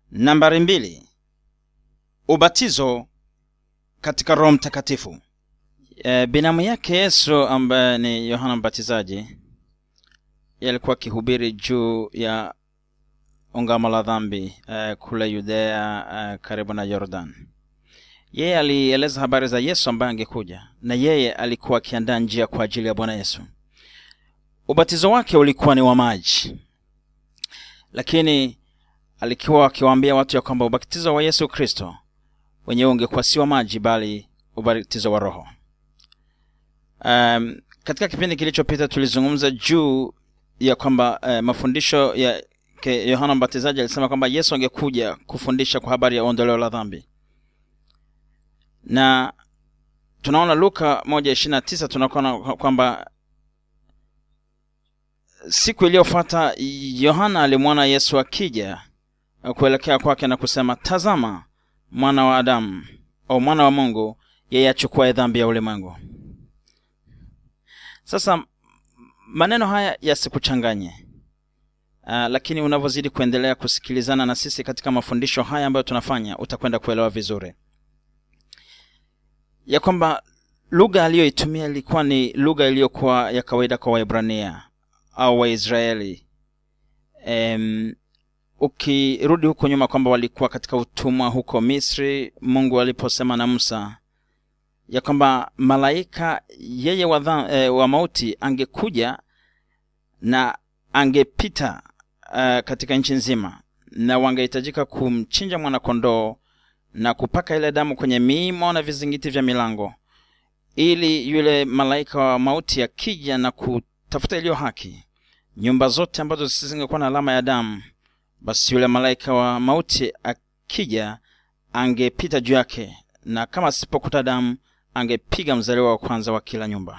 Nambari 2. Ubatizo katika Roho Mtakatifu. Binamu yake Yesu ambaye ni Yohana Mbatizaji alikuwa akihubiri juu ya ungamo la dhambi kule Yudea karibu na Jordan. Yeye alieleza habari za Yesu ambaye angekuja, na yeye alikuwa akiandaa njia kwa ajili ya Bwana Yesu. Ubatizo wake ulikuwa ni wa maji, lakini alikuwa akiwaambia watu ya kwamba ubatizo wa Yesu Kristo wenyewe ungekuwa si wa maji bali ubatizo wa Roho. Katika kipindi kilichopita tulizungumza juu ya kwamba mafundisho ya Yohana Mbatizaji alisema kwamba Yesu angekuja kufundisha kwa habari ya ondoleo la dhambi. Na tunaona Luka 1:29 tunaona kwamba siku iliyofuata Yohana alimwona Yesu akija kuelekea kwake na kusema, "Tazama mwana wa Adamu au mwana wa Mungu, yeye achukua dhambi ya ulimwengu." Sasa maneno haya yasikuchanganye. Lakini unavyozidi kuendelea kusikilizana na sisi katika mafundisho haya ambayo tunafanya, utakwenda kuelewa vizuri ya kwamba lugha aliyoitumia ilikuwa ni lugha iliyokuwa ya kawaida kwa Waebrania au Waisraeli. Ukirudi huko nyuma kwamba walikuwa katika utumwa huko Misri, Mungu aliposema na Musa ya kwamba malaika yeye wa mauti angekuja na angepita katika nchi nzima, na wangehitajika kumchinja mwana kondoo na kupaka ile damu kwenye miimo na vizingiti vya milango, ili yule malaika wa mauti akija na kutafuta iliyo haki, nyumba zote ambazo zisingekuwa na alama ya damu, basi yule malaika wa mauti akija angepita juu yake, na kama asipokuta damu angepiga mzaliwa wa kwanza wa kila nyumba.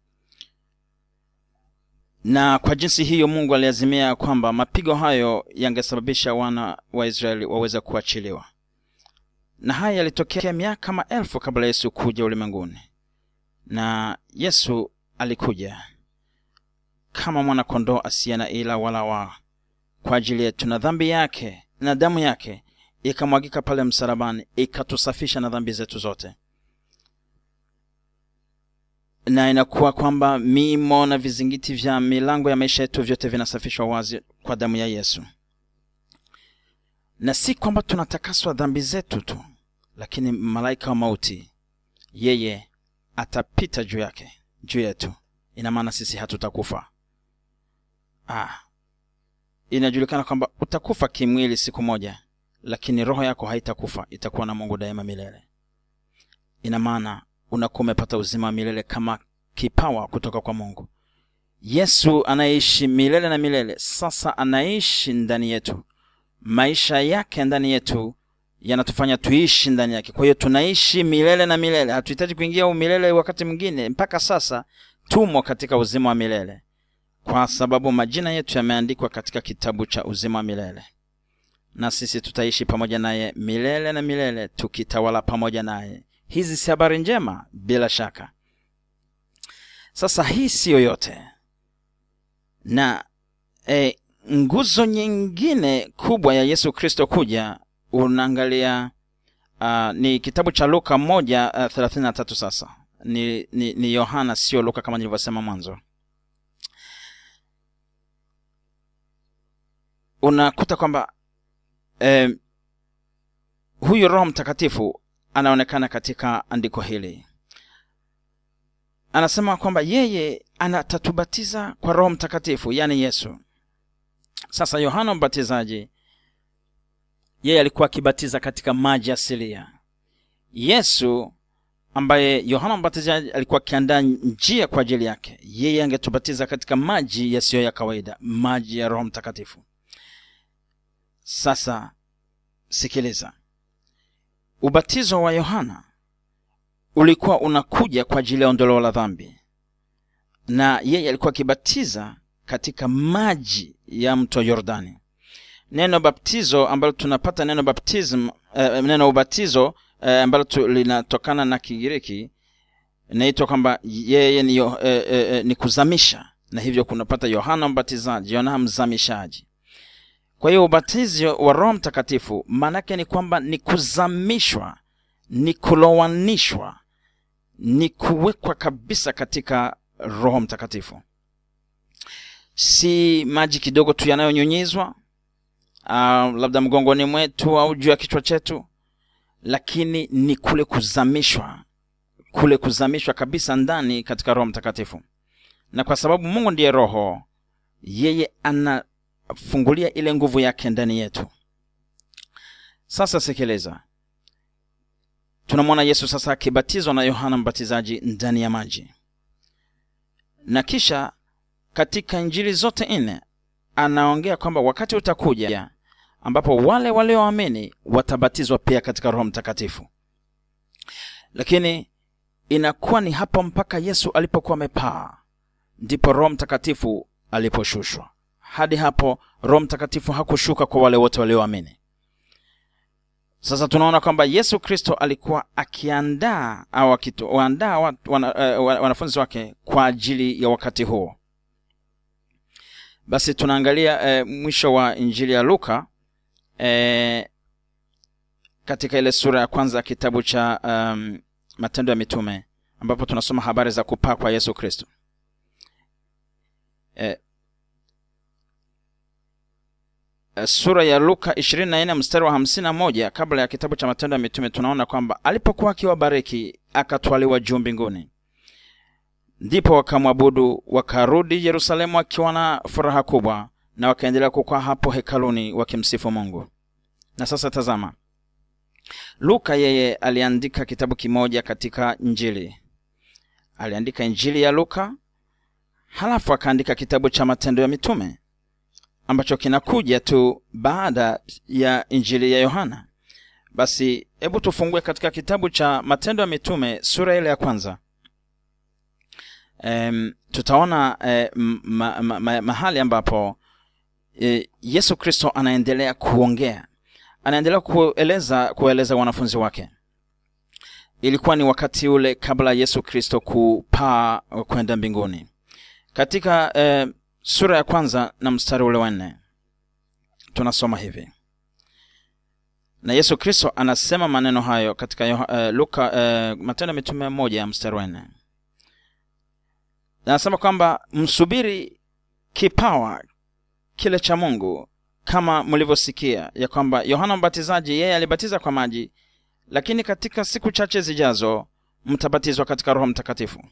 Na kwa jinsi hiyo Mungu aliazimia kwamba mapigo hayo yangesababisha wana wa Israeli waweze kuachiliwa. Na haya yalitokea miaka maelfu kabla Yesu kuja ulimwenguni. Na Yesu alikuja kama mwana kondoo asiye na ila wala wa kwa ajili yetu, na dhambi yake na damu yake ikamwagika pale msalabani, ikatusafisha na dhambi zetu zote. Na inakuwa kwamba mimo na vizingiti vya milango ya maisha yetu vyote vinasafishwa wazi kwa damu ya Yesu. Na si kwamba tunatakaswa dhambi zetu tu, lakini malaika wa mauti yeye atapita juu yetu. Ina maana sisi hatutakufa. Inajulikana kwamba utakufa kimwili siku moja, lakini roho yako haitakufa, itakuwa na Mungu daima milele. Ina maana unakuwa umepata uzima wa milele kama kipawa kutoka kwa Mungu. Yesu anaishi milele na milele, sasa anaishi ndani yetu. Maisha yake ndani yetu yanatufanya tuishi ndani yake. Kwa hiyo tunaishi milele na milele. Hatuhitaji kuingia umilele wakati mwingine. Mpaka sasa tumo katika uzima wa milele, kwa sababu majina yetu yameandikwa katika kitabu cha uzima wa milele. Na sisi tutaishi pamoja naye milele na milele, tukitawala pamoja naye. Hizi si habari njema? Bila shaka. Sasa hii siyo yote. Na nguzo nyingine kubwa ya Yesu Kristo kuja, unaangalia ni kitabu cha Luka 1:33. Sasa ni Yohana, sio Luka kama nilivyosema mwanzo. Unakuta kwamba huyu Roho Mtakatifu anaonekana katika andiko hili. Anasema kwamba yeye anatatubatiza kwa Roho Mtakatifu, yani Yesu. Sasa Yohana Mbatizaji yeye alikuwa akibatiza katika maji asilia. Yesu ambaye Yohana Mbatizaji alikuwa akiandaa njia kwa ajili yake, yeye angetubatiza katika maji yasiyo ya kawaida, maji ya Roho Mtakatifu. Sasa sikiliza. Ubatizo wa Yohana ulikuwa unakuja kwa ajili ya ondoleo la dhambi, na yeye alikuwa akibatiza katika maji ya mto Yordani. Neno baptizo ambalo tunapata neno baptism, neno ubatizo ambalo linatokana na Kigiriki, inaitwa kwamba yeye ni kuzamisha, na hivyo kunapata Yohana Mbatizaji, Yohana mzamishaji. Kwa hiyo ubatizo wa Roho Mtakatifu maana yake ni kwamba ni kuzamishwa, ni kulowanishwa, ni kuwekwa kabisa katika Roho Mtakatifu. Si maji kidogo tu yanayonyunyizwa labda mgongoni mwetu au juu ya kichwa chetu, lakini ni kule kuzamishwa kabisa ndani katika Roho Mtakatifu. Na kwa sababu Mungu ndiye Roho, yeye anafungulia ile nguvu yake ndani yetu. Sasa sikiliza, tunamwona Yesu sasa akibatizwa na Yohana Mbatizaji ndani ya maji, na kisha katika Injili zote 4 anaongea kwamba wakati utakuja ambapo wale walioamini watabatizwa pia katika Roho Mtakatifu. Lakini inakuwa ni hapo mpaka Yesu alipokuwa amepaa ndipo Roho Mtakatifu aliposhushwa. Hadi hapo Roho Mtakatifu hakushuka kwa wale wote walioamini. Sasa tunaona kwamba Yesu Kristo alikuwa akiandaa au akiandaa wanafunzi wake kwa ajili ya wakati huo. Basi tunaangalia mwisho wa Injili ya Luka katika ile sura ya kwanza ya kitabu cha Matendo ya Mitume, ambapo tunasoma habari za kupaa kwa Yesu Kristo. Sura ya Luka 24 mstari wa 51 kabla ya kitabu cha Matendo ya Mitume, tunaona kwamba alipokuwa akiwabariki akatwaliwa juu mbinguni. Ndipo wakamwabudu, wakarudi Yerusalemu wakiwa na furaha kubwa, na wakaendelea kukaa hapo hekaluni wakimsifu Mungu. Na sasa tazama, Luka yeye aliandika kitabu kimoja katika Injili. Aliandika Injili ya Luka, halafu akaandika kitabu cha Matendo ya Mitume ambacho kinakuja tu baada ya Injili ya Yohana. Basi hebu tufungue katika kitabu cha Matendo ya Mitume sura ile ya kwanza. Tutaona mahali ambapo Yesu Kristo anaendelea kuongea, anaendelea kueleza wanafunzi wake. Ilikuwa ni wakati ule kabla Yesu Kristo kupaa kwenda mbinguni. Katika sura ya kwanza na mstari ule wa 4 tunasoma hivi. Na Yesu Kristo anasema maneno hayo katika Luka Matendo ya Mitume 1 mstari wa 4. Anasema kwamba msubiri kipawa kile cha Mungu, kama mlivyosikia ya kwamba Yohana Mbatizaji yeye alibatiza kwa maji, lakini katika siku chache zijazo mtabatizwa katika Roho Mtakatifu.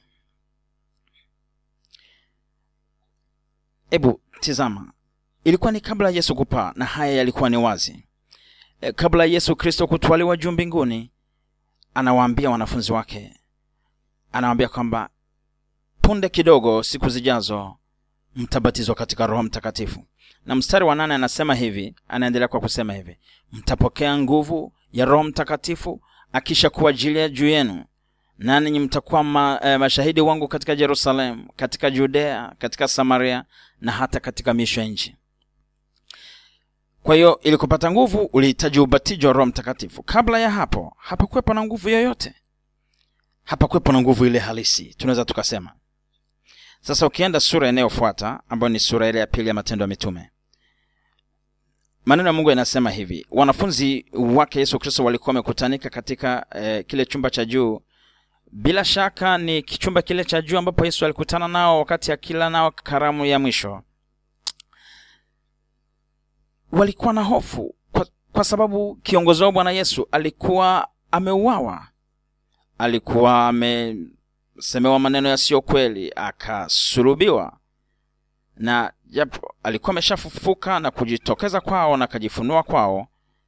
Ebu tizama, ilikuwa ni kabla Yesu kupaa, na haya yalikuwa ni wazi. Kabla Yesu Kristo kutwaliwa juu mbinguni, anawaambia wanafunzi wake, anawaambia kwamba punde kidogo, siku zijazo, mtabatizwa katika Roho Mtakatifu. Na mstari wa 8 anasema hivi, anaendelea kwa kusema hivi: mtapokea nguvu ya Roho Mtakatifu akisha kuajilia juu yenu, na ninyi mtakuwa mashahidi wangu katika Yerusalemu, katika Judea, katika Samaria, na hata katika miisho ya nchi. Kwa hiyo ili kupata nguvu ulihitaji ubatizo wa Roho Mtakatifu. Kabla ya hapo hapakuwepo na nguvu yoyote, hapakuwepo na nguvu ile halisi, tunaweza tukasema. Sasa ukienda sura inayofuata ambayo ni sura ile ya pili ya Matendo ya Mitume, maneno ya Mungu yanasema hivi: wanafunzi wake Yesu Kristo walikuwa wamekutanika katika kile chumba cha juu. Bila shaka ni kichumba kile cha juu ambapo Yesu alikutana nao wakati akila nao karamu ya mwisho. Walikuwa na hofu kwa sababu kiongozi wao Bwana Yesu alikuwa ameuawa, alikuwa amesemewa maneno yasiyo kweli, akasulubiwa, na japo alikuwa ameshafufuka na kujitokeza kwao na kujifunua kwao,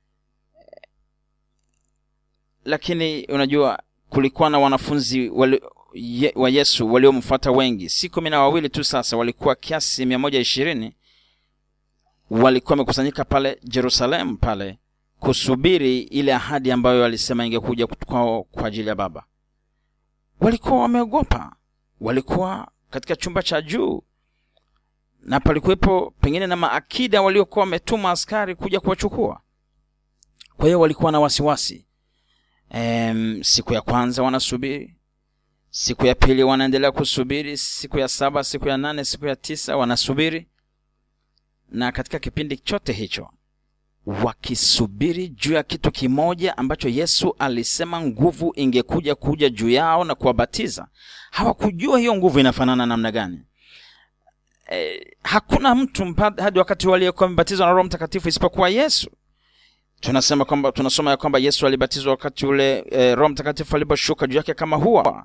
lakini unajua kulikuwa na wanafunzi wa Yesu waliomfuata wengi, si 12 tu. Sasa walikuwa kiasi 120 walikuwa wamekusanyika pale Yerusalemu pale kusubiri ile ahadi ambayo alisema ingekuja kwao kwa ajili ya Baba. Walikuwa wameogopa, walikuwa katika chumba cha juu, na palikuwepo pengine na maakida waliokuwa wametuma askari kuja kuwachukua. Kwa hiyo walikuwa na wasiwasi. Siku ya kwanza wanasubiri, siku ya pili wanaendelea kusubiri, siku ya 7, siku ya 8, siku ya 9 wanasubiri. na katika kipindi chote hicho wakisubiri juu ya kitu kimoja ambacho Yesu alisema nguvu ingekuja juu yao na kuwabatiza. Hawakujua hiyo nguvu inafanana namna gani. Hakuna mtu hadi wakati waliyekuwa wamebatizwa na Roho Mtakatifu isipokuwa Yesu. Tunasoma ya kwamba Yesu alibatizwa wakati ule Roho Mtakatifu aliposhuka juu yake kama hua.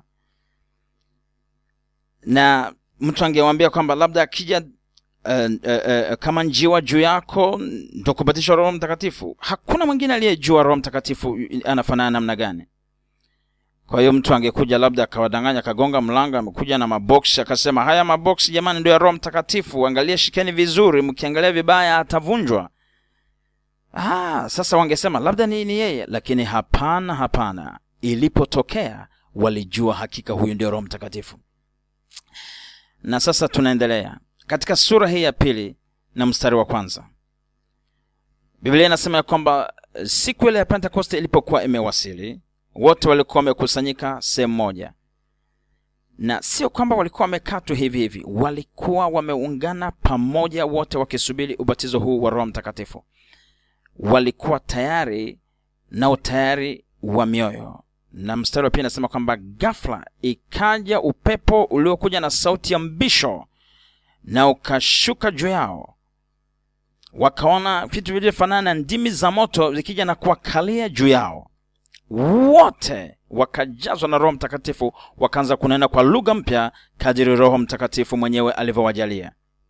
Na mtu angewaambia kwamba labda akija kama njiwa juu yako ndio kubatizwa Roho Mtakatifu. Hakuna mwingine aliyejua Roho Mtakatifu anafanana namna gani. Kwa hiyo mtu angekuja labda akawadanganya, kagonga mlango, amekuja na maboksi akasema, haya maboksi jamani ndio ya Roho Mtakatifu, angalia, shikeni vizuri, mkiangalia vibaya atavunjwa. Sasa wangesema labda ni yeye, lakini hapana. Ilipotokea walijua hakika huyu ndio Roho Mtakatifu. Na sasa tunaendelea katika sura hii ya 2 na mstari wa 1. Biblia inasema ya kwamba siku ile ya Pentekoste ilipokuwa imewasili, wote walikuwa wamekusanyika sehemu moja. Na sio kwamba walikuwa wamekaa tu hivi, walikuwa wameungana pamoja, wote wakisubiri ubatizo huu wa Roho Mtakatifu. Walikuwa tayari na utayari wa mioyo. Na mstari wa 2 inasema kwamba ghafla ikaja upepo uliokuja na sauti ya mbisho na ukashuka juu yao. Wakaona vitu vilivyofanana na ndimi za moto zikija na kuwakalia juu yao. Wote wakajazwa na Roho Mtakatifu, wakaanza kunena kwa lugha mpya kadiri Roho Mtakatifu mwenyewe alivyowajalia.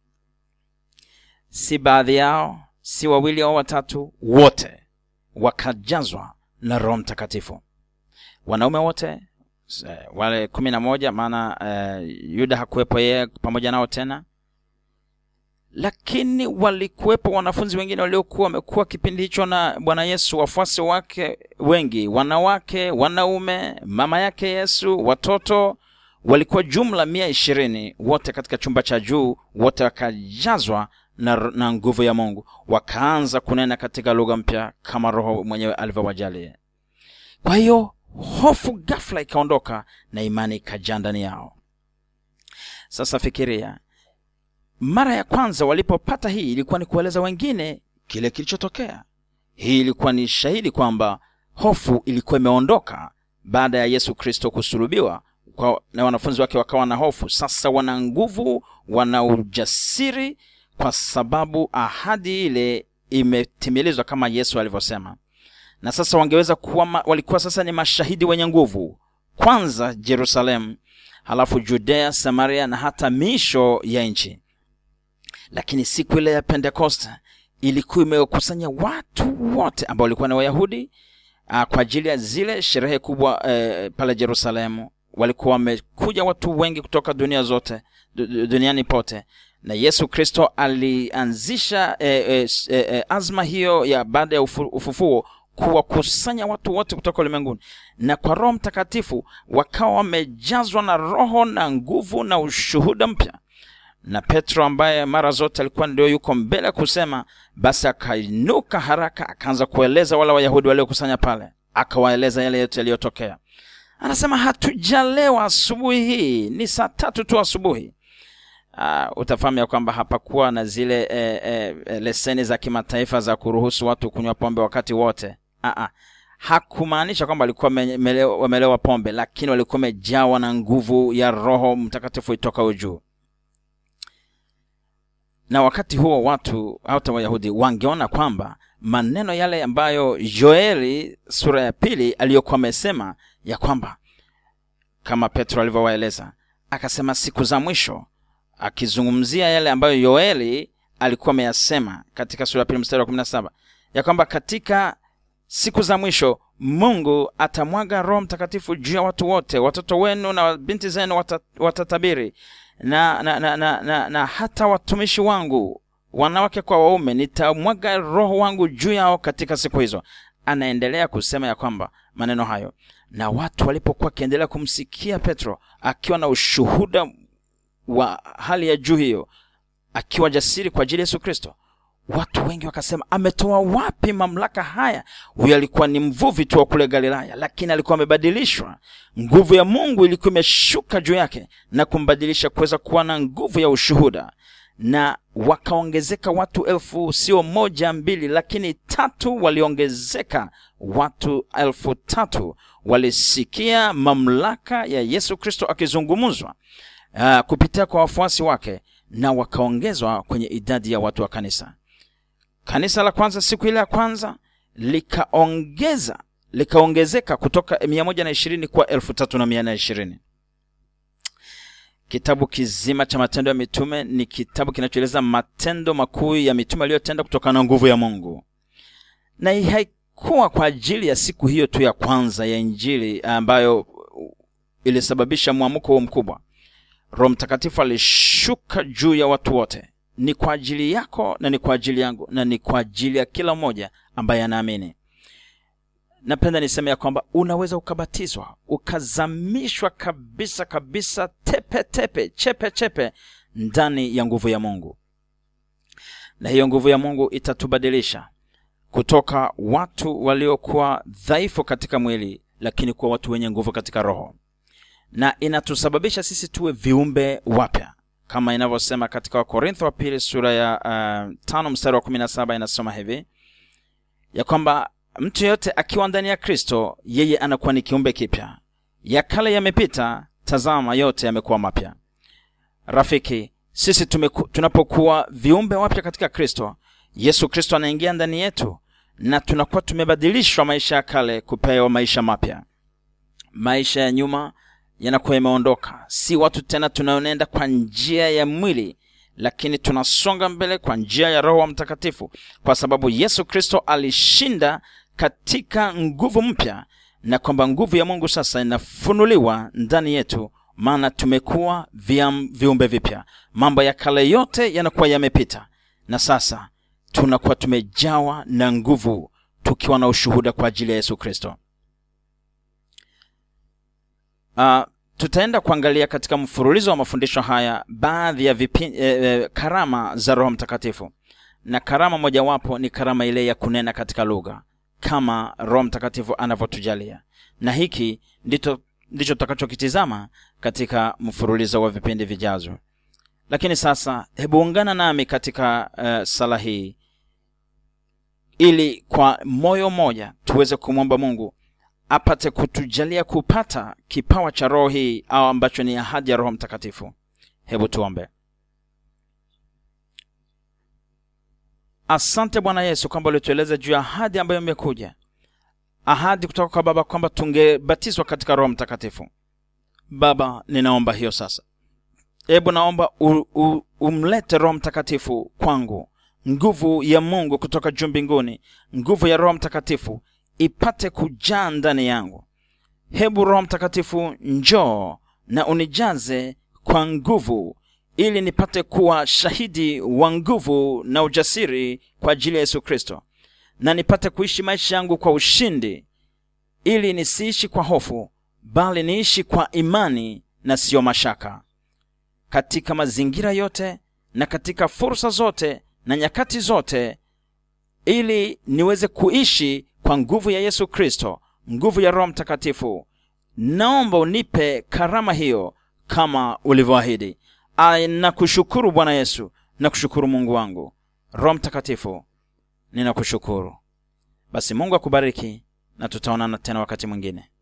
Si baadhi yao, si wawili au watatu, wote wakajazwa na Roho Mtakatifu. Wanaume wote wale 11, maana Yuda hakuwepo yeye pamoja nao tena. Lakini walikuwepo wanafunzi wengine waliokuwa wamekuwa kipindi hicho na Bwana Yesu, wafuasi wake wengi, wanawake, wanaume, mama yake Yesu, watoto. Walikuwa jumla 120, wote katika chumba cha juu, wote wakajazwa na nguvu ya Mungu, wakaanza kunena katika lugha mpya kama Roho mwenyewe alivyowajalia. Kwa hiyo hofu ghafla ikaondoka na imani ikajaa ndani yao. Sasa fikiria, mara ya kwanza walipopata hii ilikuwa ni kueleza wengine kile kilichotokea. Hii ilikuwa ni shahidi kwamba hofu ilikuwa imeondoka baada ya Yesu Kristo kusulubiwa, na wanafunzi wake wakawa na hofu. Sasa wana nguvu, wana ujasiri, kwa sababu ahadi ile imetimilizwa kama Yesu alivyosema. Na sasa wangeweza kuwa walikuwa sasa ni mashahidi wenye nguvu, kwanza Yerusalemu, halafu Judea, Samaria na hata misho ya nchi. Lakini siku ile ya Pentekoste ilikuwa imekusanya watu wote ambao walikuwa ni Wayahudi kwa ajili ya zile sherehe kubwa pale Yerusalemu. Walikuwa wamekuja watu wengi kutoka dunia zote, duniani pote. Na Yesu Kristo alianzisha azma hiyo ya baada ya ufufuo kuwakusanya watu wote kutoka ulimwenguni. Na kwa Roho Mtakatifu wakawa wamejazwa na roho na nguvu na ushuhuda mpya. Na Petro ambaye mara zote alikuwa ndio yuko mbele kusema, basi akainuka haraka akaanza kueleza wale Wayahudi waliokusanya pale. Akawaeleza yale yote yaliyotokea. Anasema, hatujalewa asubuhi hii, ni saa 3 tu asubuhi. Utafahamu ya kwamba hapakuwa na zile leseni za kimataifa za kuruhusu watu kunywa pombe wakati wote. Hakumaanisha kwamba walikuwa wamelewa pombe, lakini walikuwa wamejawa na nguvu ya Roho Mtakatifu itoka juu. Na wakati huo watu, hata Wayahudi, wangeona kwamba maneno yale ambayo Yoeli sura ya 2 aliyokuwa amesema ya kwamba kama Petro alivyowaeleza, akasema siku za mwisho, akizungumzia yale ambayo Yoeli alikuwa ameyasema katika sura ya 2 mstari wa 17, ya kwamba katika siku za mwisho Mungu atamwaga Roho Mtakatifu juu ya watu wote, watoto wenu na binti zenu watatabiri, na hata watumishi wangu wanawake kwa waume nitamwaga Roho wangu juu yao katika siku hizo. Anaendelea kusema ya kwamba maneno hayo, na watu walipokuwa kiendelea kumsikia Petro akiwa na ushuhuda wa hali ya juu hiyo, akiwa jasiri kwa ajili ya Yesu Kristo, watu wengi wakasema, ametoa wapi mamlaka haya? Huyo alikuwa ni mvuvi tu wa kule Galilaya, lakini alikuwa amebadilishwa. Nguvu ya Mungu ilikuwa imeshuka juu yake na kumbadilisha kuweza kuwa na nguvu ya ushuhuda. na wakaongezeka watu 1,000, sio 1 2, lakini 3 waliongezeka. Watu 3,000 walisikia mamlaka ya Yesu Kristo akizungumzwa kupitia kwa wafuasi wake, na wakaongezwa kwenye idadi ya watu wa kanisa. Kanisa la kwanza siku ile ya kwanza likaongezeka kutoka 120 kwa 3,420. Kitabu kizima cha Matendo ya Mitume ni kitabu kinachoeleza matendo makuu ya mitume aliyotenda kutokana na nguvu ya Mungu. Na hii haikuwa kwa ajili ya siku hiyo tu ya kwanza ya Injili ambayo ilisababisha muamko mkubwa. Roho Mtakatifu alishuka juu ya watu wote. Ni kwa ajili yako na ni kwa ajili yangu na ni kwa ajili ya kila mmoja ambaye anaamini. Napenda niseme ya kwamba unaweza ukabatizwa, ukazamishwa kabisa chepe ndani ya nguvu ya Mungu. Na hiyo nguvu ya Mungu itatubadilisha kutoka watu waliokuwa dhaifu katika mwili, lakini kuwa watu wenye nguvu katika roho. Na inatusababisha sisi tuwe viumbe wapya. Kama inavyosema katika Wakorintho wa pili sura ya 5 mstari wa 17, inasema hivi ya kwamba mtu yote akiwa ndani ya Kristo, yeye anakuwa ni kiumbe kipya. Ya kale yamepita, tazama yote yamekuwa mapya. Rafiki, sisi tunapokuwa viumbe wapya katika Kristo, Yesu Kristo anaingia ndani yetu na tunakuwa tumebadilishwa maisha ya kale kupewa maisha mapya. Maisha ya nyuma yanakuwa yameondoka. Si watu tena tunaonenda kwa njia ya mwili, lakini tunasonga mbele kwa njia ya Roho Mtakatifu, kwa sababu Yesu Kristo alishinda katika nguvu mpya, na kwamba nguvu ya Mungu sasa inafunuliwa ndani yetu, maana tumekuwa viumbe vipya. Mambo ya kale yote yanakuwa yamepita, na sasa tunakuwa tumejawa na nguvu, tukiwa na ushuhuda kwa ajili ya Yesu Kristo. Tutaenda kuangalia katika mfululizo wa mafundisho haya baadhi ya karama za Roho Mtakatifu. Na karama mojawapo ni karama ile ya kunena katika lugha, kama Roho Mtakatifu anavyotujalia. Na hiki ndicho tutakachokitizama katika mfululizo wa vipindi vijazo. Lakini sasa hebu ungana nami katika sala hii, ili kwa moyo moja tuweze kumwomba Mungu apate kutujalia kupata kipawa cha roho hii, au ambacho ni ahadi ya Roho Mtakatifu. Hebu tuombe. Asante Bwana Yesu kwamba ulitueleza juu ya ahadi ambayo imekuja, ahadi kutoka kwa Baba kwamba tungebatizwa katika Roho Mtakatifu. Baba, ninaomba hiyo sasa. Hebu naomba umlete Roho Mtakatifu kwangu, nguvu ya Mungu kutoka juu mbinguni, nguvu ya Roho Mtakatifu ipate kujaa ndani yangu. Hebu Roho Mtakatifu njoo na unijaze kwa nguvu, ili nipate kuwa shahidi wa nguvu na ujasiri kwa ajili ya Yesu Kristo, na nipate kuishi maisha yangu kwa ushindi, ili nisiishi kwa hofu, bali niishi kwa imani na sio mashaka, katika mazingira yote na katika fursa zote na nyakati zote, ili niweze kuishi kwa nguvu ya Yesu Kristo, nguvu ya Roho Mtakatifu. Naomba unipe karama hiyo kama ulivyoahidi. Nakushukuru Bwana Yesu, nakushukuru Mungu wangu. Roho Mtakatifu, ninakushukuru. Basi Mungu akubariki, na tutaonana tena wakati mwingine.